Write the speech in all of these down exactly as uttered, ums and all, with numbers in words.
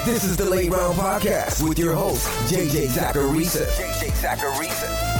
This is the Late Round Podcast with your host, J J Zachariason. J J Zachariason.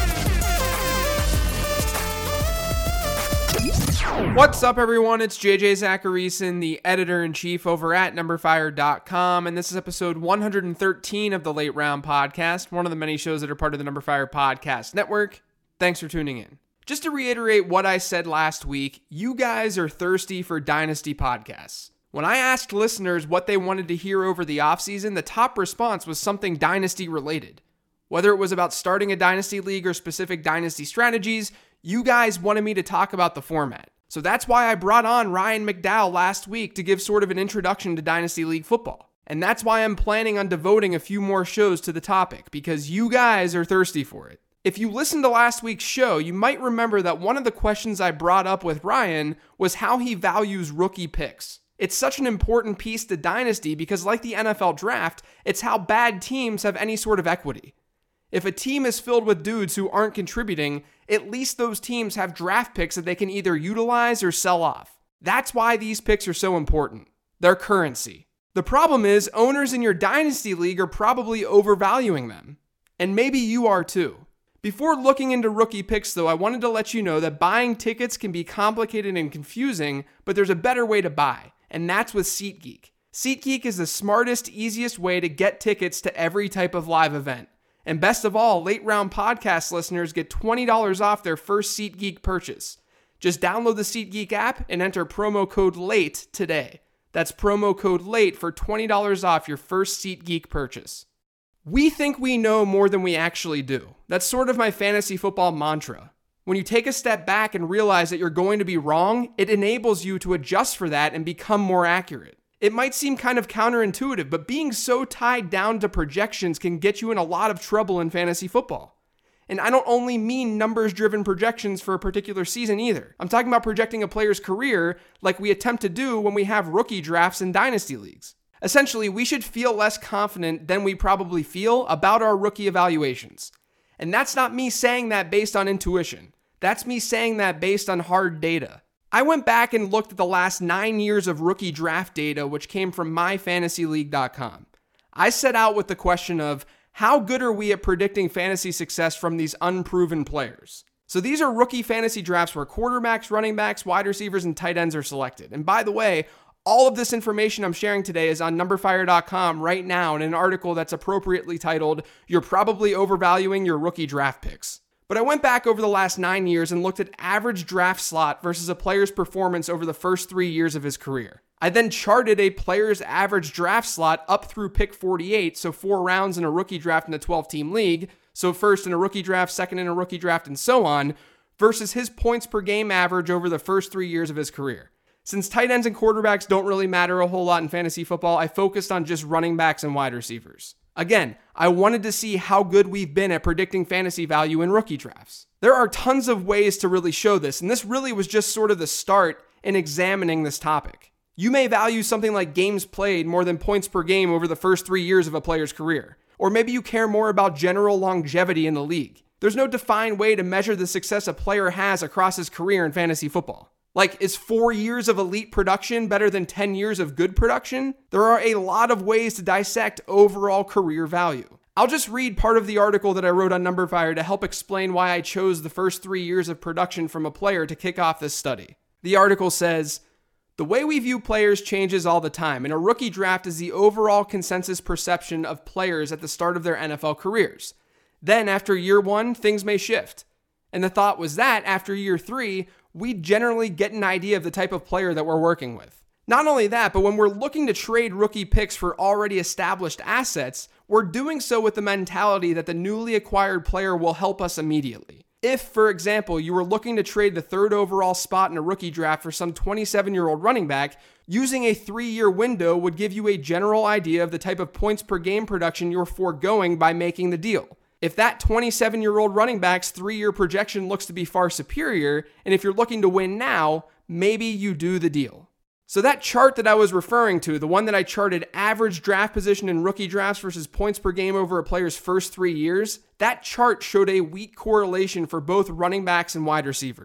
What's up, everyone? It's J J Zachariason, the editor-in-chief over at number fire dot com, and this is episode one hundred thirteen of the Late Round Podcast, one of the many shows that are part of the Number Fire Podcast Network. Thanks for tuning in. Just to reiterate what I said last week, you guys are thirsty for Dynasty podcasts. When I asked listeners what they wanted to hear over the offseason, the top response was something Dynasty related. Whether it was about starting a Dynasty league or specific Dynasty strategies, you guys wanted me to talk about the format. So that's why I brought on Ryan McDowell last week to give sort of an introduction to Dynasty League football. And that's why I'm planning on devoting a few more shows to the topic, because you guys are thirsty for it. If you listened to last week's show, you might remember that one of the questions I brought up with Ryan was how he values rookie picks. It's such an important piece to Dynasty because, like the N F L draft, it's how bad teams have any sort of equity. If a team is filled with dudes who aren't contributing, at least those teams have draft picks that they can either utilize or sell off. That's why these picks are so important. They're currency. The problem is, owners in your Dynasty League are probably overvaluing them. And maybe you are too. Before looking into rookie picks, though, I wanted to let you know that buying tickets can be complicated and confusing, but there's a better way to buy, and that's with SeatGeek. SeatGeek is the smartest, easiest way to get tickets to every type of live event. And best of all, Late Round Podcast listeners get twenty dollars off their first SeatGeek purchase. Just download the SeatGeek app and enter promo code LATE today. That's promo code LATE for twenty dollars off your first SeatGeek purchase. We think we know more than we actually do. That's sort of my fantasy football mantra. When you take a step back and realize that you're going to be wrong, it enables you to adjust for that and become more accurate. It might seem kind of counterintuitive, but being so tied down to projections can get you in a lot of trouble in fantasy football. And I don't only mean numbers-driven projections for a particular season either. I'm talking about projecting a player's career like we attempt to do when we have rookie drafts in dynasty leagues. Essentially, we should feel less confident than we probably feel about our rookie evaluations. And that's not me saying that based on intuition. That's me saying that based on hard data. I went back and looked at the last nine years of rookie draft data, which came from my fantasy league dot com. I set out with the question of, how good are we at predicting fantasy success from these unproven players? So these are rookie fantasy drafts where quarterbacks, running backs, wide receivers, and tight ends are selected. And by the way, all of this information I'm sharing today is on number fire dot com right now in an article that's appropriately titled, "You're Probably Overvaluing Your Rookie Draft Picks." But I went back over the last nine years and looked at average draft slot versus a player's performance over the first three years of his career. I then charted a player's average draft slot up through pick forty-eight, so four rounds in a rookie draft in a twelve-team league, so first in a rookie draft, second in a rookie draft, and so on, versus his points per game average over the first three years of his career. Since tight ends and quarterbacks don't really matter a whole lot in fantasy football, I focused on just running backs and wide receivers. Again, I wanted to see how good we've been at predicting fantasy value in rookie drafts. There are tons of ways to really show this, and this really was just sort of the start in examining this topic. You may value something like games played more than points per game over the first three years of a player's career. Or maybe you care more about general longevity in the league. There's no defined way to measure the success a player has across his career in fantasy football. Like, is four years of elite production better than ten years of good production? There are a lot of ways to dissect overall career value. I'll just read part of the article that I wrote on Numberfire to help explain why I chose the first three years of production from a player to kick off this study. The article says, "The way we view players changes all the time, and a rookie draft is the overall consensus perception of players at the start of their N F L careers. Then, after year one, things may shift. And the thought was that, after year three, we generally get an idea of the type of player that we're working with. Not only that, but when we're looking to trade rookie picks for already established assets, we're doing so with the mentality that the newly acquired player will help us immediately. If, for example, you were looking to trade the third overall spot in a rookie draft for some twenty-seven-year-old running back, using a three-year window would give you a general idea of the type of points per game production you're foregoing by making the deal. If that twenty-seven-year-old running back's three-year projection looks to be far superior, and if you're looking to win now, maybe you do the deal." So that chart that I was referring to, the one that I charted average draft position in rookie drafts versus points per game over a player's first three years, that chart showed a weak correlation for both running backs and wide receivers.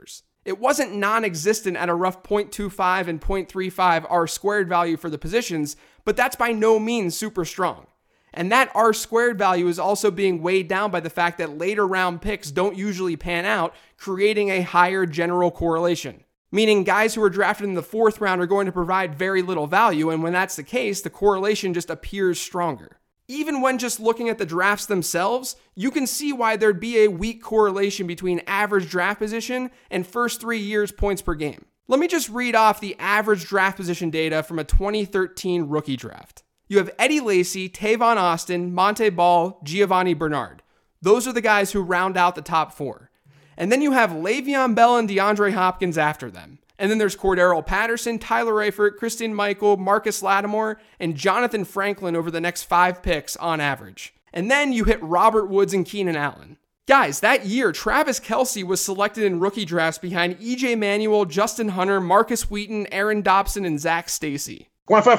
It wasn't non-existent at a rough point two five and point three five R squared value for the positions, but that's by no means super strong. And that R squared value is also being weighed down by the fact that later round picks don't usually pan out, creating a higher general correlation. Meaning guys who are drafted in the fourth round are going to provide very little value, and when that's the case, the correlation just appears stronger. Even when just looking at the drafts themselves, you can see why there'd be a weak correlation between average draft position and first three years points per game. Let me just read off the average draft position data from a twenty thirteen rookie draft. You have Eddie Lacy, Tavon Austin, Monte Ball, Giovanni Bernard. Those are the guys who round out the top four. And then you have Le'Veon Bell and DeAndre Hopkins after them. And then there's Cordarrelle Patterson, Tyler Eifert, Christian Michael, Marcus Lattimore, and Jonathan Franklin over the next five picks on average. And then you hit Robert Woods and Keenan Allen. Guys, that year, Travis Kelce was selected in rookie drafts behind E J Manuel, Justin Hunter, Marcus Wheaton, Aaron Dobson, and Zach Stacy.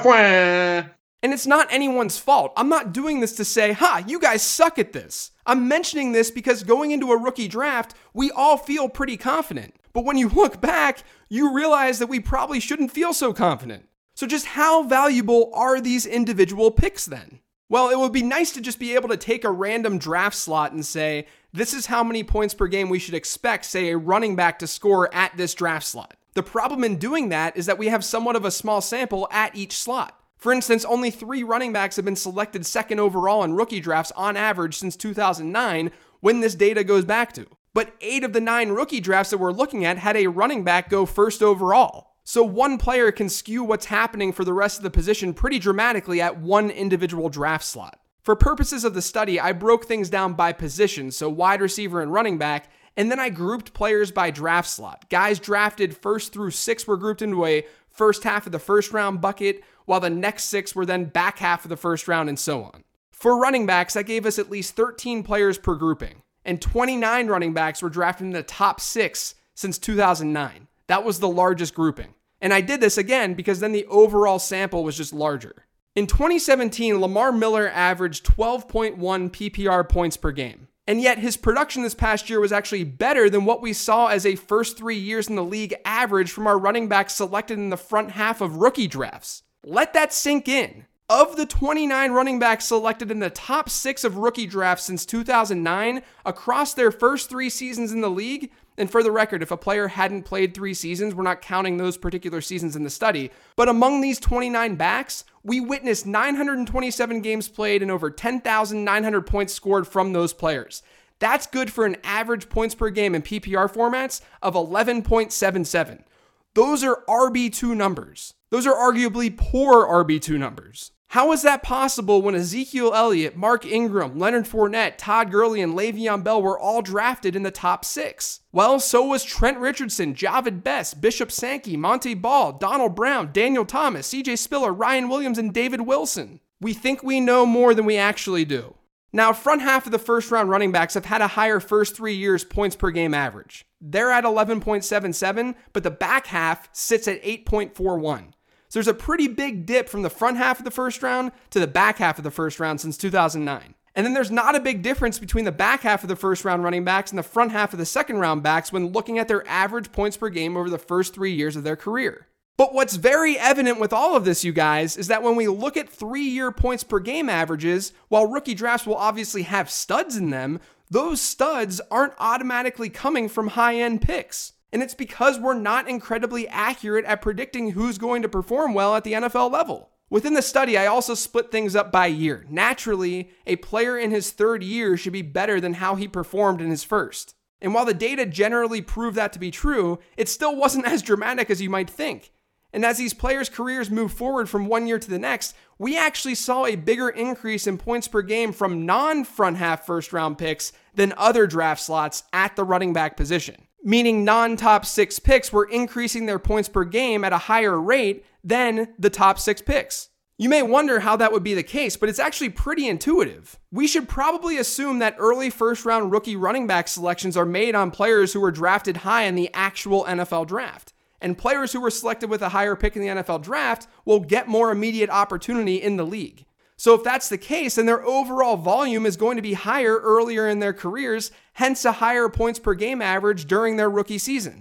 And it's not anyone's fault. I'm not doing this to say, ha, you guys suck at this. I'm mentioning this because going into a rookie draft, we all feel pretty confident. But when you look back, you realize that we probably shouldn't feel so confident. So just how valuable are these individual picks then? Well, it would be nice to just be able to take a random draft slot and say, this is how many points per game we should expect, say, a running back to score at this draft slot. The problem in doing that is that we have somewhat of a small sample at each slot. For instance, only three running backs have been selected second overall in rookie drafts on average since two thousand nine, when this data goes back to. But eight of the nine rookie drafts that we're looking at had a running back go first overall. So one player can skew what's happening for the rest of the position pretty dramatically at one individual draft slot. For purposes of the study, I broke things down by position, so wide receiver and running back, and then I grouped players by draft slot. Guys drafted first through six were grouped into a first half of the first round bucket, while the next six were then back half of the first round and so on. For running backs, that gave us at least thirteen players per grouping, and twenty-nine running backs were drafted in the top six since two thousand nine. That was the largest grouping. And I did this again because then the overall sample was just larger. In twenty seventeen, Lamar Miller averaged twelve point one P P R points per game. And yet his production this past year was actually better than what we saw as a first three years in the league average from our running backs selected in the front half of rookie drafts. Let that sink in. Of the twenty-nine running backs selected in the top six of rookie drafts since two thousand nine, across their first three seasons in the league, and for the record, if a player hadn't played three seasons, we're not counting those particular seasons in the study, but among these twenty-nine backs, we witnessed nine hundred twenty-seven games played and over ten thousand nine hundred points scored from those players. That's good for an average points per game in P P R formats of eleven point seven seven. Those are R B two numbers. Those are arguably poor R B two numbers. How is that possible when Ezekiel Elliott, Mark Ingram, Leonard Fournette, Todd Gurley, and Le'Veon Bell were all drafted in the top six? Well, so was Trent Richardson, Javid Best, Bishop Sankey, Monte Ball, Donald Brown, Daniel Thomas, C J Spiller, Ryan Williams, and David Wilson. We think we know more than we actually do. Now, front half of the first round running backs have had a higher first three years points per game average. They're at eleven point seven seven, but the back half sits at eight point four one. So there's a pretty big dip from the front half of the first round to the back half of the first round since two thousand nine. And then there's not a big difference between the back half of the first round running backs and the front half of the second round backs when looking at their average points per game over the first three years of their career. But what's very evident with all of this, you guys, is that when we look at three-year points per game averages, while rookie drafts will obviously have studs in them, those studs aren't automatically coming from high-end picks. And it's because we're not incredibly accurate at predicting who's going to perform well at the N F L level. Within the study, I also split things up by year. Naturally, a player in his third year should be better than how he performed in his first. And while the data generally prove that to be true, it still wasn't as dramatic as you might think. And as these players' careers move forward from one year to the next, we actually saw a bigger increase in points per game from non-front half first round picks than other draft slots at the running back position. Meaning non-top six picks were increasing their points per game at a higher rate than the top six picks. You may wonder how that would be the case, but it's actually pretty intuitive. We should probably assume that early first-round rookie running back selections are made on players who were drafted high in the actual N F L draft. And players who were selected with a higher pick in the N F L draft will get more immediate opportunity in the league. So if that's the case, then their overall volume is going to be higher earlier in their careers, hence a higher points per game average during their rookie season.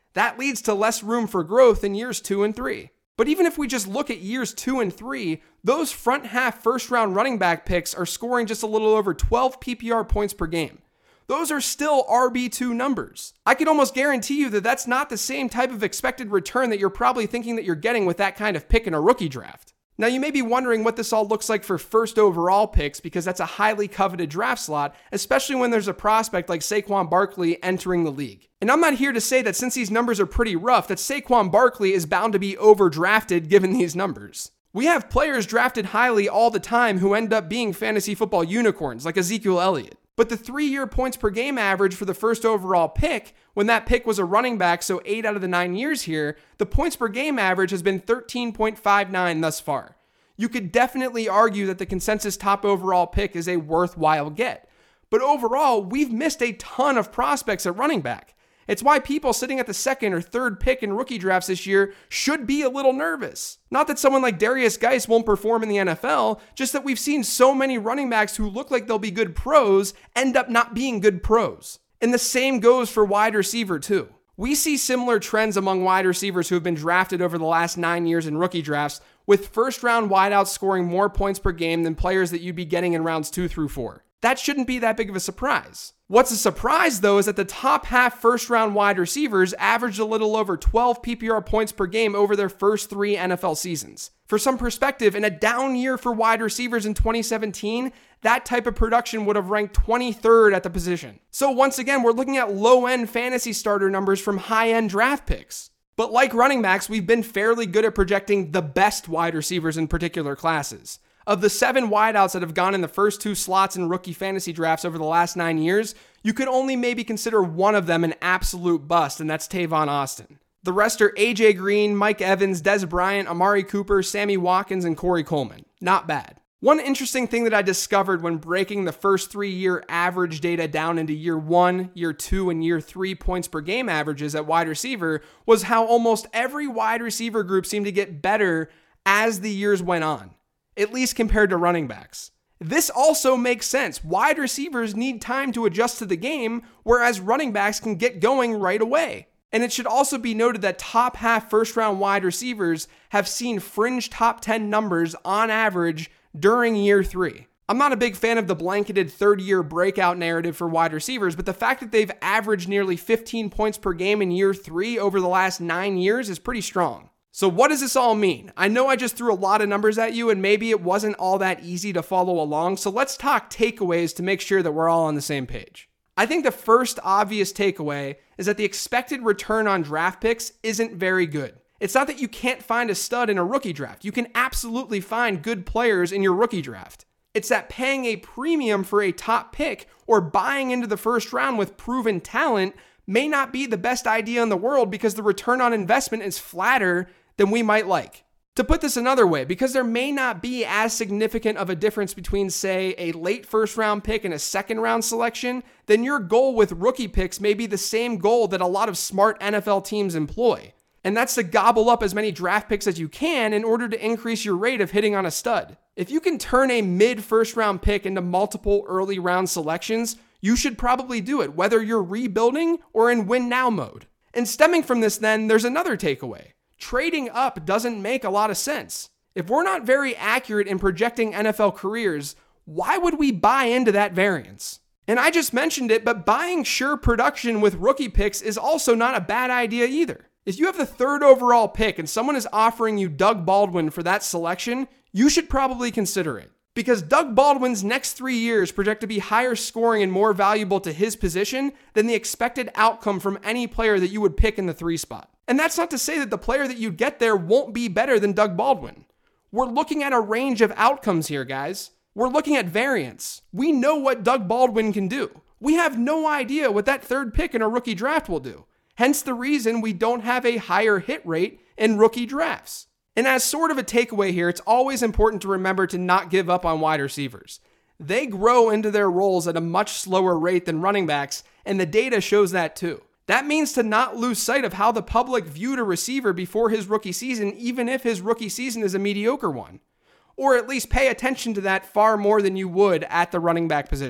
That leads to less room for growth in years two and three. But even if we just look at years two and three, those front half first round running back picks are scoring just a little over twelve P P R points per game. Those are still R B two numbers. I can almost guarantee you that that's not the same type of expected return that you're probably thinking that you're getting with that kind of pick in a rookie draft. Now, you may be wondering what this all looks like for first overall picks because that's a highly coveted draft slot, especially when there's a prospect like Saquon Barkley entering the league. And I'm not here to say that since these numbers are pretty rough, that Saquon Barkley is bound to be overdrafted given these numbers. We have players drafted highly all the time who end up being fantasy football unicorns like Ezekiel Elliott. But the three-year points per game average for the first overall pick, when that pick was a running back, so eight out of the nine years here, the points per game average has been thirteen point five nine thus far. You could definitely argue that the consensus top overall pick is a worthwhile get. But overall, we've missed a ton of prospects at running back. It's why people sitting at the second or third pick in rookie drafts this year should be a little nervous. Not that someone like Darius Geis won't perform in the N F L, just that we've seen so many running backs who look like they'll be good pros end up not being good pros. And the same goes for wide receiver too. We see similar trends among wide receivers who have been drafted over the last nine years in rookie drafts, with first round wideouts scoring more points per game than players that you'd be getting in rounds two through four. That shouldn't be that big of a surprise. What's a surprise, though, is that the top half first-round wide receivers averaged a little over twelve P P R points per game over their first three N F L seasons. For some perspective, in a down year for wide receivers in twenty seventeen, that type of production would have ranked twenty-third at the position. So once again, we're looking at low-end fantasy starter numbers from high-end draft picks. But like running backs, we've been fairly good at projecting the best wide receivers in particular classes. Of the seven wideouts that have gone in the first two slots in rookie fantasy drafts over the last nine years, you could only maybe consider one of them an absolute bust, and that's Tavon Austin. The rest are A J Green, Mike Evans, Dez Bryant, Amari Cooper, Sammy Watkins, and Corey Coleman. Not bad. One interesting thing that I discovered when breaking the first three-year average data down into year one, year two, and year three points per game averages at wide receiver was how almost every wide receiver group seemed to get better as the years went on, at least compared to running backs. This also makes sense. Wide receivers need time to adjust to the game, whereas running backs can get going right away. And it should also be noted that top half first round wide receivers have seen fringe top ten numbers on average during year three. I'm not a big fan of the blanketed third year breakout narrative for wide receivers, but the fact that they've averaged nearly fifteen points per game in year three over the last nine years is pretty strong. So what does this all mean? I know I just threw a lot of numbers at you and maybe it wasn't all that easy to follow along, so let's talk takeaways to make sure that we're all on the same page. I think the first obvious takeaway is that the expected return on draft picks isn't very good. It's not that you can't find a stud in a rookie draft. You can absolutely find good players in your rookie draft. It's that paying a premium for a top pick or buying into the first round with proven talent may not be the best idea in the world because the return on investment is flatter than we might like. To put this another way, because there may not be as significant of a difference between, say, a late first round pick and a second round selection, then your goal with rookie picks may be the same goal that a lot of smart N F L teams employ. And that's to gobble up as many draft picks as you can in order to increase your rate of hitting on a stud. If you can turn a mid first round pick into multiple early round selections, you should probably do it, whether you're rebuilding or in win now mode. And stemming from this then, there's another takeaway. Trading up doesn't make a lot of sense. If we're not very accurate in projecting N F L careers, why would we buy into that variance? And I just mentioned it, but buying sure production with rookie picks is also not a bad idea either. If you have the third overall pick and someone is offering you Doug Baldwin for that selection, you should probably consider it. Because Doug Baldwin's next three years project to be higher scoring and more valuable to his position than the expected outcome from any player that you would pick in the three spot. And that's not to say that the player that you get there won't be better than Doug Baldwin. We're looking at a range of outcomes here, guys. We're looking at variance. We know what Doug Baldwin can do. We have no idea what that third pick in a rookie draft will do. Hence the reason we don't have a higher hit rate in rookie drafts. And as sort of a takeaway here, it's always important to remember to not give up on wide receivers. They grow into their roles at a much slower rate than running backs, and the data shows that too. That means to not lose sight of how the public viewed a receiver before his rookie season, even if his rookie season is a mediocre one. Or at least pay attention to that far more than you would at the running back position.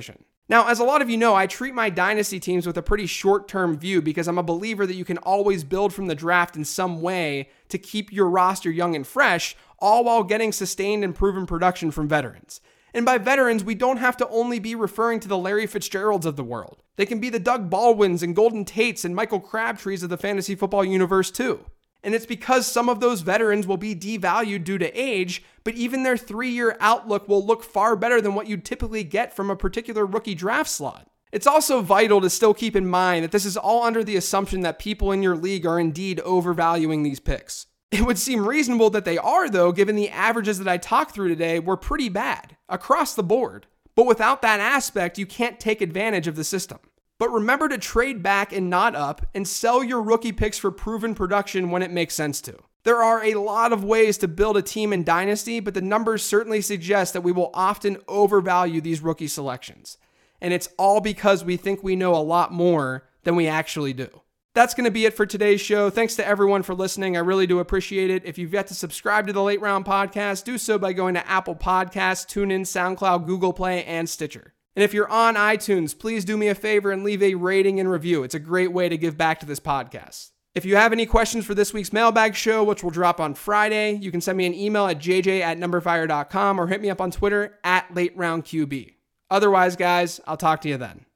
Now, as a lot of you know, I treat my dynasty teams with a pretty short-term view because I'm a believer that you can always build from the draft in some way to keep your roster young and fresh, all while getting sustained and proven production from veterans. And by veterans, we don't have to only be referring to the Larry Fitzgeralds of the world. They can be the Doug Baldwins and Golden Tates and Michael Crabtrees of the fantasy football universe too. And it's because some of those veterans will be devalued due to age, but even their three-year outlook will look far better than what you'd typically get from a particular rookie draft slot. It's also vital to still keep in mind that this is all under the assumption that people in your league are indeed overvaluing these picks. It would seem reasonable that they are, though, given the averages that I talked through today were pretty bad, across the board. But without that aspect, you can't take advantage of the system. But remember to trade back and not up, and sell your rookie picks for proven production when it makes sense to. There are a lot of ways to build a team in Dynasty, but the numbers certainly suggest that we will often overvalue these rookie selections. And it's all because we think we know a lot more than we actually do. That's going to be it for today's show. Thanks to everyone for listening. I really do appreciate it. If you've yet to subscribe to the Late Round Podcast, do so by going to Apple Podcasts, TuneIn, SoundCloud, Google Play, and Stitcher. And if you're on iTunes, please do me a favor and leave a rating and review. It's a great way to give back to this podcast. If you have any questions for this week's mailbag show, which will drop on Friday, you can send me an email at j j at number fire dot com or hit me up on Twitter at late round Q B. Otherwise, guys, I'll talk to you then.